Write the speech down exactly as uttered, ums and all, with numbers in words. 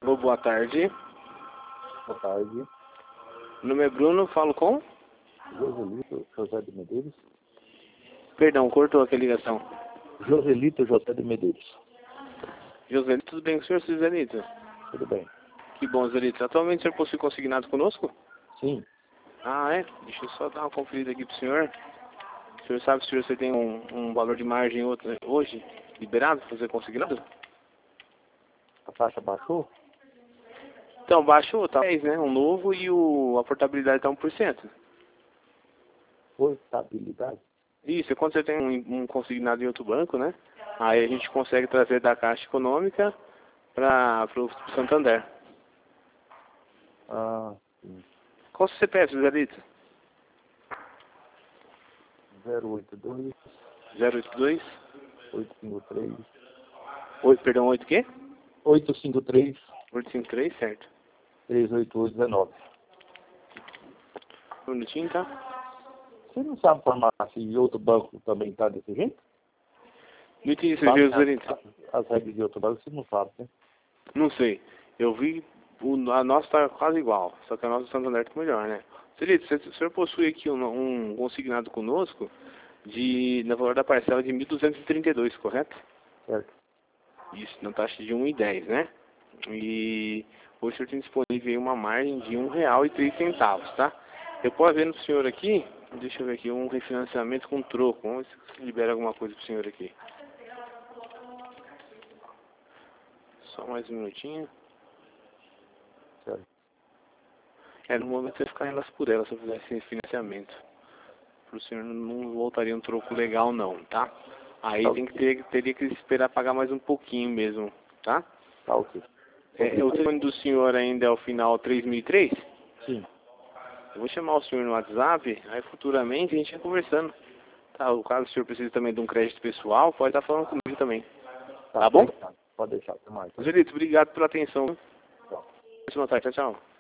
Alô, boa tarde. Boa tarde. Meu nome é Bruno, falo com? Joselito José de Medeiros. Perdão, cortou aqui a ligação. Joselito José de Medeiros. Joselito, tudo bem com o senhor, Joselito? Tudo bem? Que bom, Joselito. Atualmente o senhor possui consignado conosco? Sim. Ah, é? Deixa eu só dar uma conferida aqui pro senhor. O senhor sabe se você tem um, um valor de margem outro, hoje liberado para fazer consignado? A taxa baixou? Então, baixou, tá dez, né? Um novo e o, a portabilidade tá um por cento. Portabilidade? Isso, quando você tem um, um consignado em outro banco, né? Aí a gente consegue trazer da Caixa Econômica para o Santander. Ah, sim. Qual o seu C P F, Joselito? zero oito dois, zero oito dois? oito cinco três. oito, perdão, oito quê? oito cinco três, oito cinco três, certo. três oito oito um nove. Um minutinho, tá? Você não sabe formar se outro banco também está desse jeito? Não entendi isso, Sabe, Joselito. as, as regras de outro banco você não sabe, né? Não sei. Eu vi, o, a nossa tá quase igual, só que a nossa Santander tá melhor, né? Joselito, se o senhor possui aqui um, um consignado conosco de, na valor da parcela de mil duzentos e trinta e dois, correto? Certo. Isso, na taxa de um e dez, né? E hoje o senhor tem disponível aí uma margem de um real e três centavos, tá? Eu posso ver no senhor aqui, deixa eu ver aqui, um refinanciamento com troco. Vamos ver se libera alguma coisa pro senhor aqui. Só mais um minutinho. Certo. É, no momento você ficar elas por elas se eu fizesse esse financiamento. Pro senhor não voltaria um troco legal não, tá? Aí Tá tem que ok. ter, teria que esperar pagar mais um pouquinho mesmo, tá? Tá ok. É, o telefone do senhor ainda é o final três mil e três? Sim. Eu vou chamar o senhor no WhatsApp, aí futuramente a gente vai conversando. Tá, o caso o senhor precisa também de um crédito pessoal, pode estar falando comigo também. Tá, tá bom? Pode deixar, até mais. Joselito, obrigado pela atenção. Tchau. Boa tarde, tchau, tchau.